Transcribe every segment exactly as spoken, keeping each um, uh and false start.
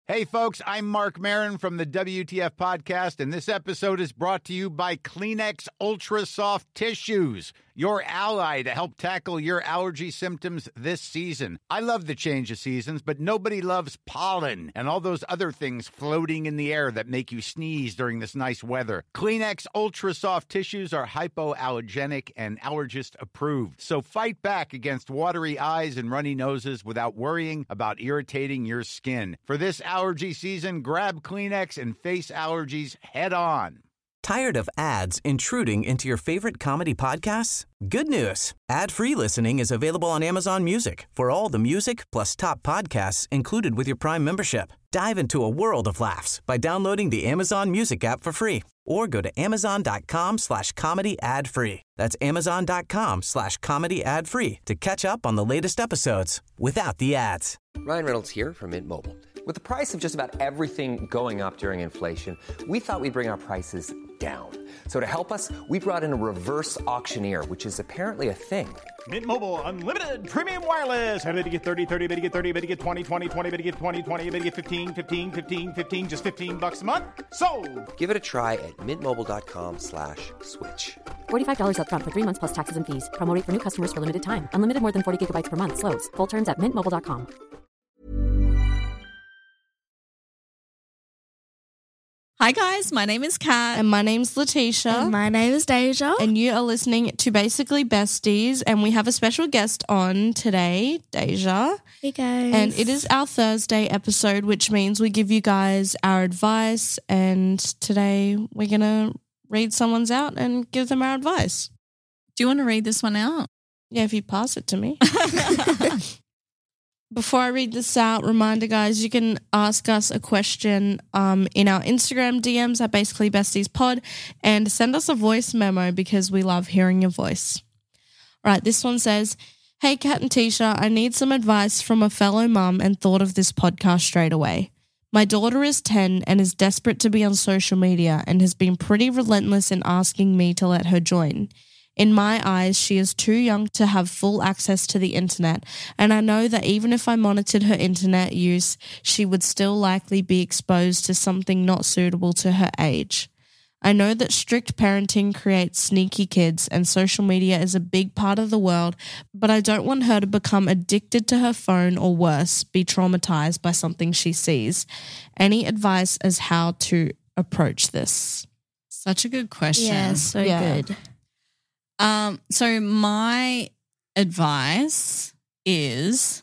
Hey, folks, I'm Mark Maron from the W T F Podcast, and this episode is brought to you by Kleenex Ultra Soft Tissues, your ally to help tackle your allergy symptoms this season. I love the change of seasons, but nobody loves pollen and all those other things floating in the air that make you sneeze during this nice weather. Kleenex Ultra Soft Tissues are hypoallergenic and allergist approved, so fight back against watery eyes and runny noses without worrying about irritating your skin. For this allergy season, grab Kleenex and face allergies head on. Tired of ads intruding into your favorite comedy podcasts? Good news. Ad-free listening is available on Amazon Music for all the music plus top podcasts included with your Prime membership. Dive into a world of laughs by downloading the Amazon Music app for free or go to amazon.com slash comedy ad free. That's amazon.com slash comedy ad free to catch up on the latest episodes without the ads. Ryan Reynolds here from Mint Mobile. With the price of just about everything going up during inflation, we thought we'd bring our prices down. So to help us, we brought in a reverse auctioneer, which is apparently a thing. Mint Mobile Unlimited Premium Wireless. How to get thirty, thirty, bit to get thirty, bit to get twenty, twenty, twenty, bit to get twenty, twenty, bit to get fifteen, fifteen, fifteen, fifteen, just fifteen bucks a month? Sold! Give it a try at mintmobile.com slash switch. forty-five dollars up front for three months plus taxes and fees. Promo rate for new customers for limited time. Unlimited more than forty gigabytes per month. Slows full terms at mint mobile dot com. Hi guys, my name is Kat. And my name's Letitia. And my name is Deja. And you are listening to Basically Besties, and we have a special guest on today, Deja. Hey guys. And it is our Thursday episode, which means we give you guys our advice, and today we're going to read someone's out and give them our advice. Do you want to read this one out? Yeah, if you pass it to me. Before I read this out, reminder, guys, you can ask us a question um, in our Instagram D Ms at Basically Besties Pod and send us a voice memo because we love hearing your voice. All right, this one says, hey, Kat and Tisha, I need some advice from a fellow mum and thought of this podcast straight away. My daughter is ten and is desperate to be on social media and has been pretty relentless in asking me to let her join. In my eyes, she is too young to have full access to the internet, and I know that even if I monitored her internet use, she would still likely be exposed to something not suitable to her age. I know that strict parenting creates sneaky kids, and social media is a big part of the world, but I don't want her to become addicted to her phone or worse, be traumatized by something she sees. Any advice as how to approach this? Such a good question. Yeah, so Yeah. good. Um, so my advice is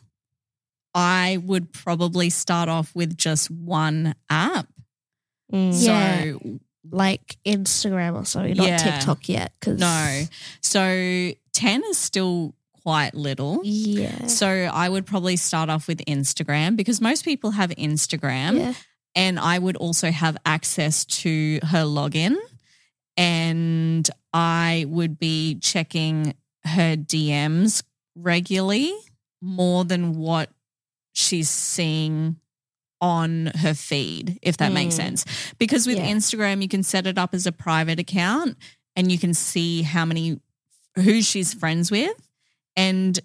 I would probably start off with just one app. Mm. Yeah. So Like Instagram or something, not Yeah. TikTok yet. Cause no. So ten is still quite little. Yeah. So I would probably start off with Instagram because most people have Instagram. Yeah. And I would also have access to her login, and I would be checking her D Ms regularly more than what she's seeing on her feed, if that mm. makes sense. Because with Yeah. Instagram, you can set it up as a private account and you can see how many, who she's friends with. And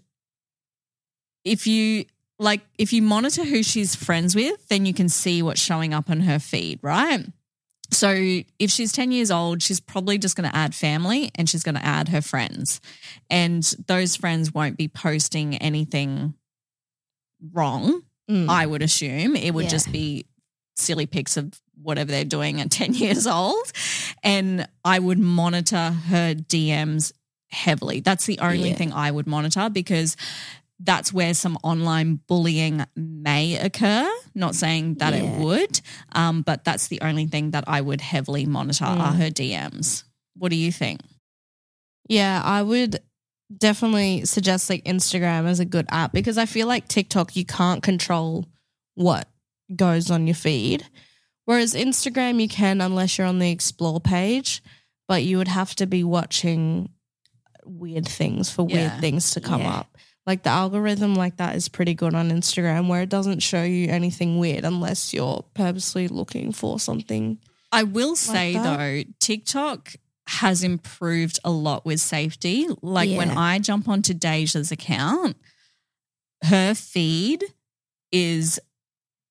if you, like, if you monitor who she's friends with, then you can see what's showing up on her feed, right? So if she's ten years old, she's probably just going to add family and she's going to add her friends. And those friends won't be posting anything wrong, Mm. I would assume. It would Yeah. just be silly pics of whatever they're doing at ten years old. And I would monitor her D Ms heavily. That's the only Yeah. thing I would monitor because that's where some online bullying may occur. Not saying that Yeah. it would, um, but that's the only thing that I would heavily monitor Mm. are her D Ms. What do you think? Yeah, I would definitely suggest like Instagram as a good app because I feel like TikTok, you can't control what goes on your feed. Whereas Instagram, you can unless you're on the explore page, but you would have to be watching weird things for weird Yeah. things to come Yeah. up. Like the algorithm like that is pretty good on Instagram where it doesn't show you anything weird unless you're purposely looking for something. I will say that? though, TikTok has improved a lot with safety. Like when Yeah. I jump onto Deja's account, her feed is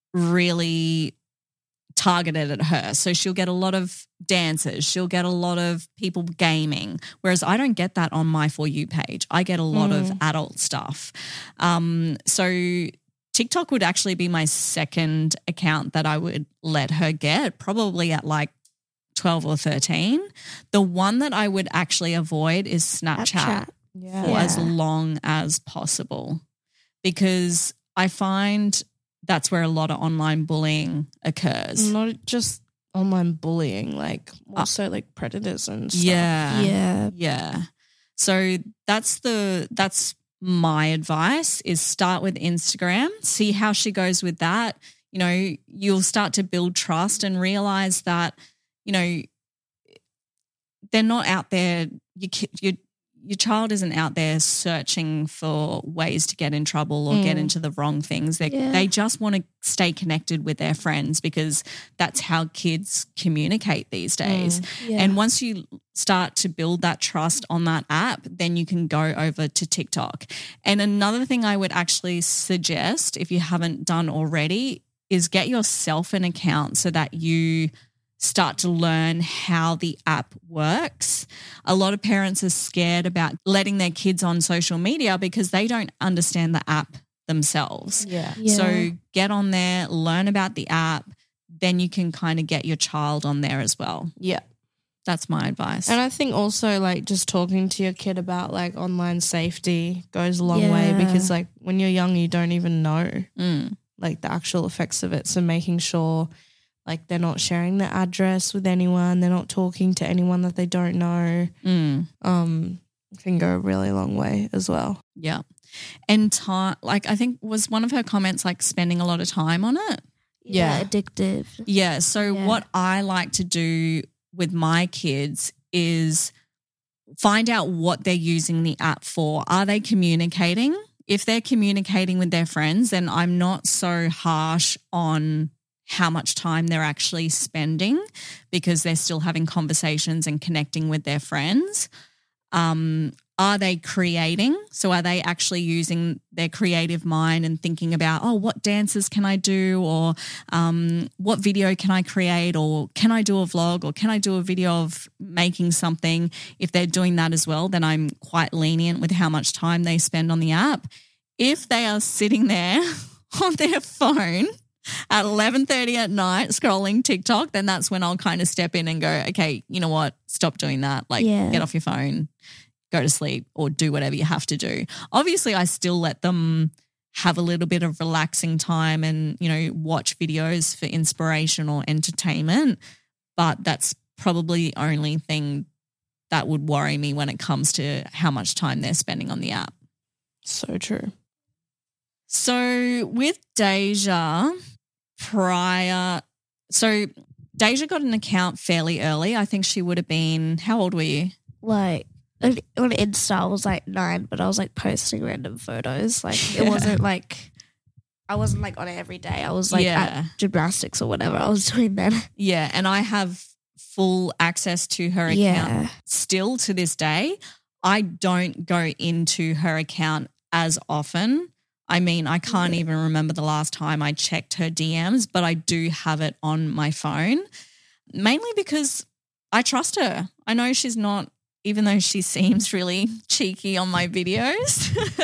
really targeted at her. So she'll get a lot of dancers, she'll get a lot of people gaming, whereas I don't get that on my For You page. I get a lot Mm. of adult stuff. Um, so TikTok would actually be my second account that I would let her get, probably at like twelve or thirteen. The one that I would actually avoid is Snapchat, Snapchat. Yeah. for as long as possible, because I find that's where a lot of online bullying occurs. Not just online bullying, like also like predators and stuff. Yeah. Yeah. Yeah. So that's the that's my advice, is start with Instagram, see how she goes with that. You know, you'll start to build trust and realize that, you know, they're not out there, you you your child isn't out there searching for ways to get in trouble or get into the wrong things. They Yeah. they just want to stay connected with their friends, because that's how kids communicate these days. Yeah. And once you start to build that trust on that app, then you can go over to TikTok. And another thing I would actually suggest, if you haven't done already, is get yourself an account so that you start to learn how the app works. A lot of parents are scared about letting their kids on social media because they don't understand the app themselves. Yeah. Yeah. So get on there, learn about the app, then you can kind of get your child on there as well. Yeah. That's my advice. And I think also like just talking to your kid about like online safety goes a long way, Yeah. because like when you're young, you don't even know Mm. like the actual effects of it. So making sure like they're not sharing their address with anyone, they're not talking to anyone that they don't know, Mm. um, can go a really long way as well. Yeah. And time, like I think was one of her comments like spending a lot of time on it. Yeah. Yeah. Addictive. Yeah. So Yeah. what I like to do with my kids is find out what they're using the app for. Are they communicating? If they're communicating with their friends, then I'm not so harsh on how much time they're actually spending, because they're still having conversations and connecting with their friends. Um, are they creating? So are they actually using their creative mind and thinking about, oh, what dances can I do, or um, what video can I create, or can I do a vlog, or can I do a video of making something? If they're doing that as well, then I'm quite lenient with how much time they spend on the app. If they are sitting there on their phone at eleven thirty at night scrolling TikTok, then that's when I'll kind of step in and go, okay, you know what, stop doing that. Like Yeah. get off your phone, go to sleep, or do whatever you have to do. Obviously, I still let them have a little bit of relaxing time and, you know, watch videos for inspiration or entertainment, but that's probably the only thing that would worry me when it comes to how much time they're spending on the app. So true. So with Deja, prior, so Deja got an account fairly early. I think she would have been, how old were you? Like on on Insta, I was like nine, but I was like posting random photos. Like it Yeah. wasn't like I wasn't like on it every day. I was like Yeah. at gymnastics or whatever I was doing then. Yeah, and I have full access to her account Yeah. still to this day. I don't go into her account as often. I mean, I can't even remember the last time I checked her D Ms, but I do have it on my phone, mainly because I trust her. I know she's not, even though she seems really cheeky on my videos,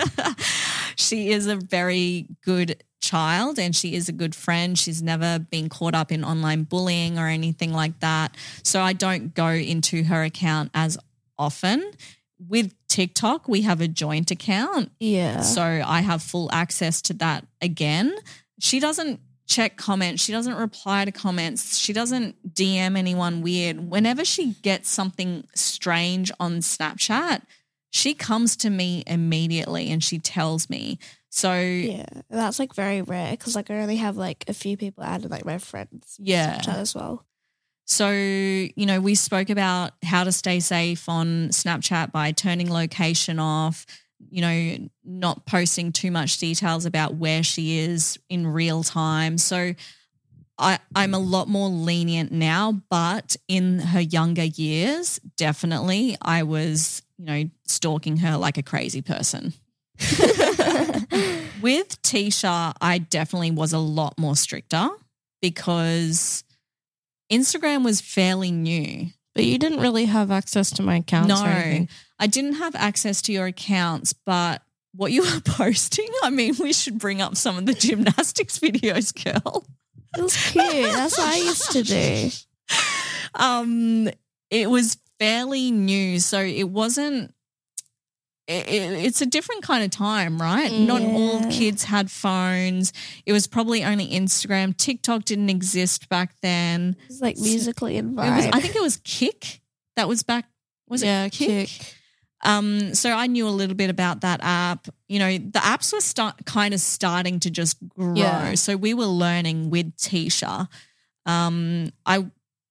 she is a very good child and she is a good friend. She's never been caught up in online bullying or anything like that. So I don't go into her account as often. With TikTok, we have a joint account. Yeah. So I have full access to that again. She doesn't check comments. She doesn't reply to comments. She doesn't D M anyone weird. Whenever she gets something strange on Snapchat, she comes to me immediately and she tells me. So Yeah, that's like very rare because like I only have like a few people added, like my friends. Yeah. Snapchat as well. So, you know, we spoke about how to stay safe on Snapchat by turning location off, you know, not posting too much details about where she is in real time. So I, I'm a lot more lenient now, but in her younger years, definitely I was, you know, stalking her like a crazy person. With Tisha, I definitely was a lot more stricter because Instagram was fairly new. But you didn't really have access to my accounts No, or anything. I didn't have access to your accounts, but what you were posting, I mean, we should bring up some of the gymnastics videos, girl. It was cute. That's what I used to do. Um, it was fairly new, so it wasn't. It, it, it's a different kind of time, right? Not all Yeah. kids had phones. It was probably only Instagram. TikTok didn't exist back then. It was like musically and It was, vibe. I think it was Kick. That was back. Was Yeah, it Kick? Kick. Um, so I knew a little bit about that app. You know, the apps were start, kind of starting to just grow. Yeah. So we were learning with Tisha. Um, I,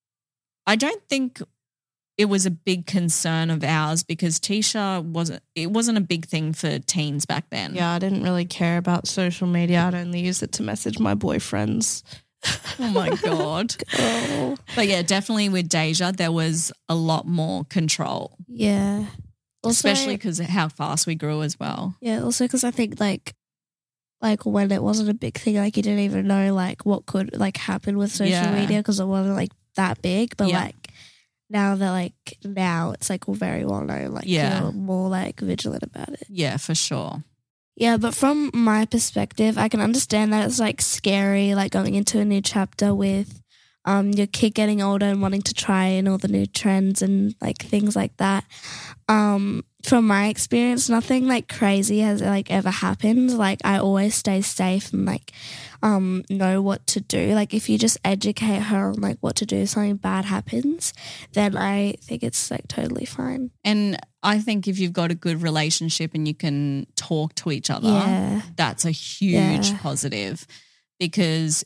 I don't think it was a big concern of ours because Tisha wasn't. It wasn't a big thing for teens back then. Yeah, I didn't really care about social media. I'd only use it to message my boyfriends. Oh my god. Oh, But yeah, definitely with Deja, there was a lot more control, yeah. Also, especially because of how fast we grew as well. yeah. Also, because I think like, like when it wasn't a big thing, like you didn't even know like what could like happen with social Yeah. media because it wasn't like that big. But Yeah. like now that like now it's like very well known. Like Yeah. you're more like vigilant about it. Yeah, for sure. Yeah, but from my perspective, I can understand that it's like scary, like going into a new chapter with um your kid getting older and wanting to try in all the new trends and like things like that. Um, from my experience, nothing like crazy has like ever happened. Like I always stay safe and like um know what to do. Like if you just educate her on like what to do if something bad happens, then I think it's like totally fine. And I think if you've got a good relationship and you can talk to each other, Yeah. that's a huge Yeah. positive because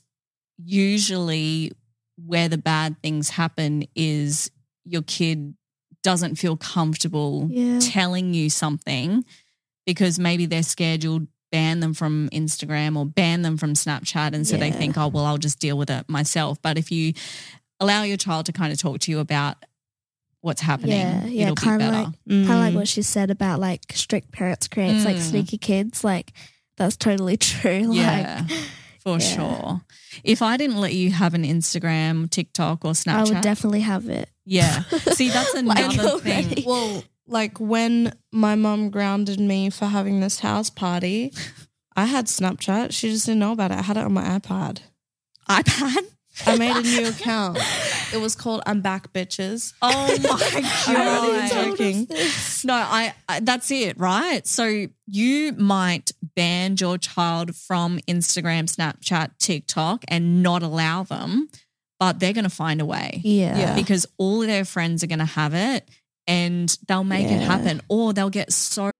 usually where the bad things happen is your kid doesn't feel comfortable Yeah. telling you something because maybe they're scared you'll ban them from Instagram or ban them from Snapchat. And so they Yeah. think, oh, well, I'll just deal with it myself. But if you allow your child to kind of talk to you about what's happening, Yeah, yeah, it'll be kind of better. like kind of like Mm. what she said about like strict parents creates like Mm. sneaky kids. Like that's totally true. Yeah, Like for yeah. sure. If I didn't let you have an Instagram, TikTok, or Snapchat, I would definitely have it. yeah. See, that's Like another thing. already. Well, like when my mum grounded me for having this house party, I had Snapchat. She just didn't know about it. I had it on my iPad. iPad. I made a new account. It was called I'm Back Bitches. Oh my I'm not god! even joking. No, I, I. That's it, right? So you might ban your child from Instagram, Snapchat, TikTok, and not allow them, but they're going to find a way. Yeah. Yeah. Because all of their friends are going to have it, and they'll make it Yeah. happen, or they'll get so.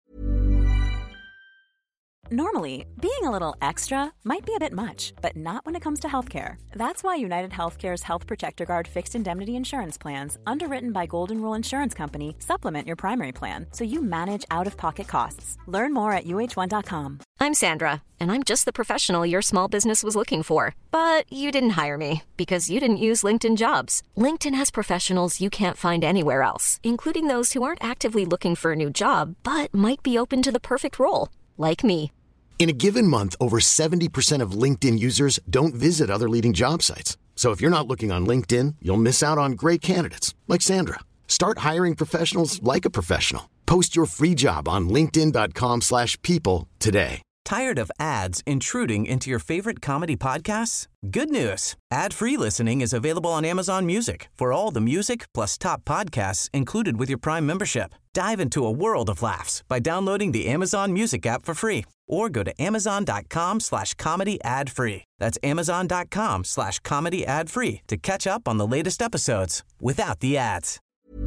Normally, being a little extra might be a bit much, but not when it comes to healthcare. That's why United Healthcare's Health Protector Guard fixed indemnity insurance plans, underwritten by Golden Rule Insurance Company, supplement your primary plan so you manage out-of-pocket costs. Learn more at U H one dot com. I'm Sandra, and I'm just the professional your small business was looking for. But you didn't hire me because you didn't use LinkedIn Jobs. LinkedIn has professionals you can't find anywhere else, including those who aren't actively looking for a new job, but might be open to the perfect role, like me. In a given month, over seventy percent of LinkedIn users don't visit other leading job sites. So if you're not looking on LinkedIn, you'll miss out on great candidates like Sandra. Start hiring professionals like a professional. Post your free job on linkedin dot com slash people today. Tired of ads intruding into your favorite comedy podcasts? Good news. Ad-free listening is available on Amazon Music for all the music plus top podcasts included with your Prime membership. Dive into a world of laughs by downloading the Amazon Music app for free or go to amazon.com slash comedy ad free. That's amazon.com slash comedy ad free to catch up on the latest episodes without the ads.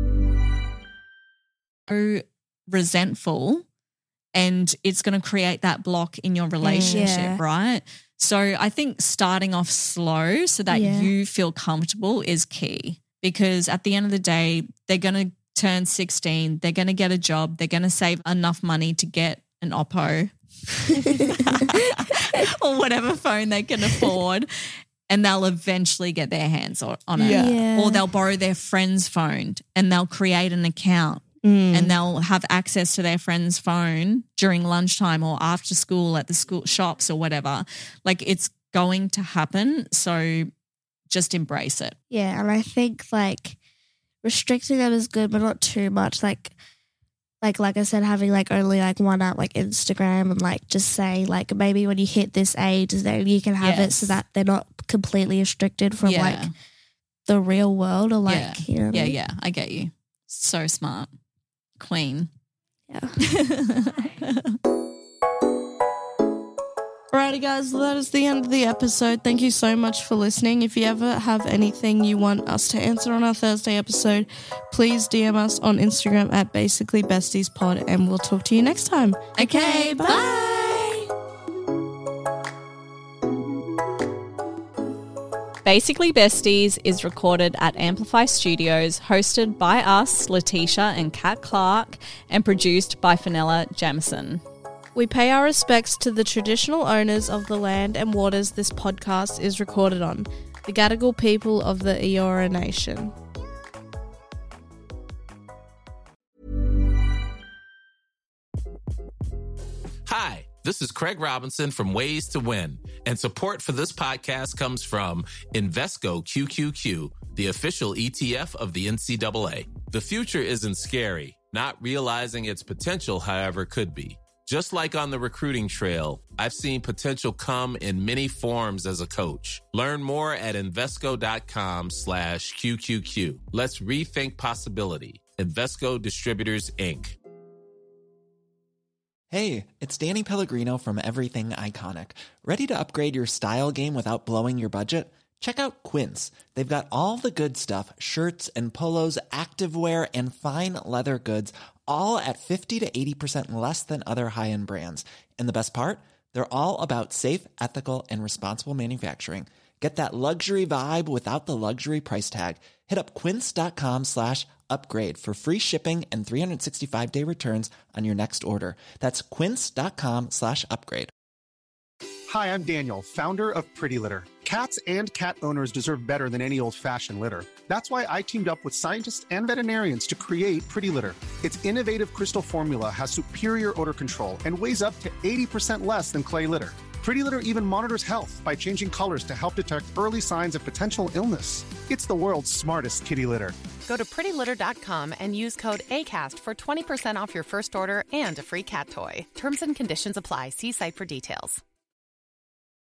So resentful, and it's going to create that block in your relationship, Yeah. right? So I think starting off slow so that Yeah. you feel comfortable is key, because at the end of the day, they're going to turn sixteen, they're going to get a job, they're going to save enough money to get an Oppo or whatever phone they can afford, and they'll eventually get their hands on on it. Yeah. Or they'll borrow their friend's phone and they'll create an account Mm. and they'll have access to their friend's phone during lunchtime or after school at the school shops or whatever. Like, it's going to happen. So just embrace it. Yeah, and I think like restricting them is good, but not too much. Like, like like I said, having like only like one app, like Instagram, and like just say like maybe when you hit this age, then you can have Yes. it so that they're not completely restricted from Yeah. like the real world or like yeah. you know. What yeah, I mean? yeah, I get you. So smart. Queen. Yeah. Alrighty, guys, that is the end of the episode. Thank you so much for listening. If you ever have anything you want us to answer on our Thursday episode, please D M us on Instagram at basically besties pod, and we'll talk to you next time. Okay, bye. Basically Besties is recorded at Amplify Studios, hosted by us, Letitia and Kat Clark, and produced by Fenella Jamison. We pay our respects to the traditional owners of the land and waters this podcast is recorded on, the Gadigal people of the Eora Nation. Hi, this is Craig Robinson from Ways to Win, and support for this podcast comes from Invesco Q Q Q, the official E T F of the N C double A. The future isn't scary. Not realizing its potential, however, could be. Just like on the recruiting trail, I've seen potential come in many forms as a coach. Learn more at Invesco.com slash QQQ. Let's rethink possibility. Invesco Distributors, Incorporated. Hey, it's Danny Pellegrino from Everything Iconic. Ready to upgrade your style game without blowing your budget? Check out Quince. They've got all the good stuff, shirts and polos, activewear, and fine leather goods, all at fifty to eighty percent less than other high-end brands. And the best part? They're all about safe, ethical, and responsible manufacturing. Get that luxury vibe without the luxury price tag. Hit up quince.com slash upgrade for free shipping and three sixty-five day returns on your next order. That's quince.com slash upgrade. Hi, I'm Daniel, founder of Pretty Litter. Cats and cat owners deserve better than any old-fashioned litter. That's why I teamed up with scientists and veterinarians to create Pretty Litter. Its innovative crystal formula has superior odor control and weighs up to eighty percent less than clay litter. Pretty Litter even monitors health by changing colors to help detect early signs of potential illness. It's the world's smartest kitty litter. Go to pretty litter dot com and use code ACAST for twenty percent off your first order and a free cat toy. Terms and conditions apply. See site for details.